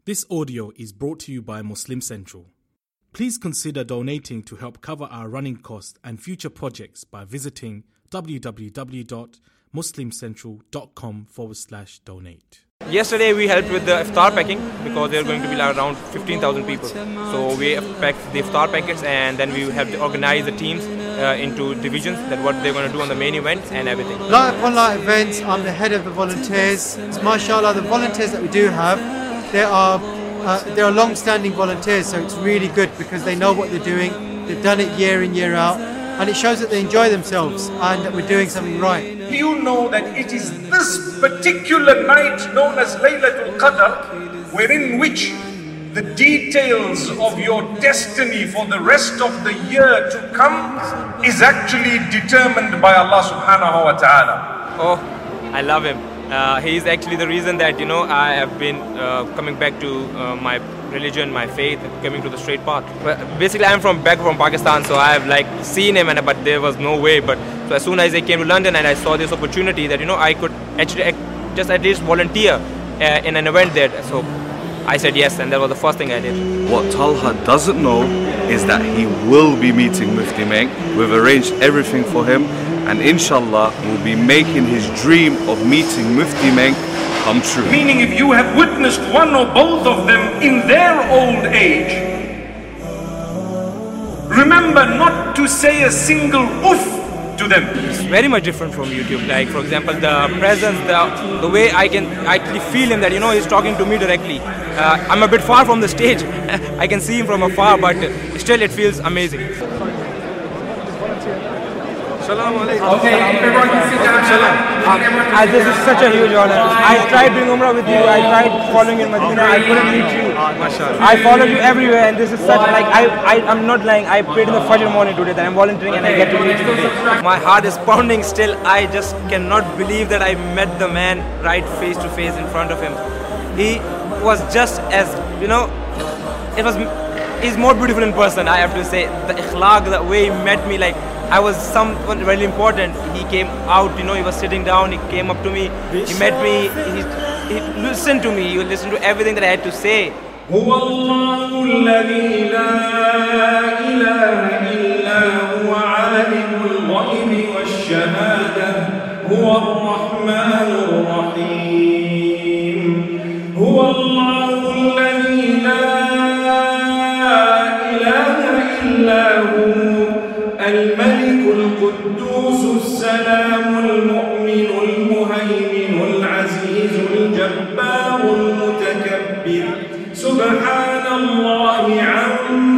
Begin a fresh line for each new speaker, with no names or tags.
This audio is brought to you by Muslim Central. Please consider donating to help cover our running costs and future projects by visiting www.muslimcentral.com/donate.
Yesterday we helped with the iftar packing because there are going to be around 15,000 people. So we packed the iftar packets and then we helped organize the teams into divisions, that what they're going to do on the main event and everything.
Light Upon Light Events, I'm the head of the volunteers. It's mashallah, the volunteers that we do have, they are long-standing volunteers, so it's really good because they know what they're doing. They've done it year in, year out, and it shows that they enjoy themselves and that we're doing something right.
You know that it is this particular night known as Laylatul Qadr, wherein which the details of your destiny for the rest of the year to come is actually determined by Allah subhanahu wa ta'ala.
Oh, I love him. He's actually the reason that, I have been coming back to my religion, my faith, coming to the straight path. But basically, I'm back from Pakistan, so I have seen him, but there was no way. But so as soon as I came to London and I saw this opportunity that I could actually just at least volunteer in an event there, so I said yes, and that was the first thing I did.
What Talha doesn't know is that he will be meeting Mufti Menk. We've arranged everything for him, and inshallah we'll be making his dream of meeting Mufti Menk come true.
Meaning, if you have witnessed one or both of them in their old age, remember not to say a single oof to them.
It's very much different from YouTube. Like, for example, the presence, the way I can actually feel him, that he's talking to me directly. I'm a bit far from the stage. I can see him from afar, but still it feels amazing.
Okay, everyone can sit down.
This is such a huge honor. I tried doing Umrah with you. I tried following you in Medina. I couldn't meet you. I followed you everywhere, and this is such I'm not lying. I prayed in the Fajr morning today that I'm volunteering and I get to meet you today.
My heart is pounding still. I just cannot believe that I met the man right face to face in front of him. He was just as he's more beautiful in person, I have to say. The ikhlaq, the way he met me, I was someone really important. He came out, he was sitting down, he came up to me, he met me, he listened to me, he listened to everything that I had to say.
الملك القدوس السلام المؤمن المهيمن العزيز الجبار المتكبر سبحان الله عما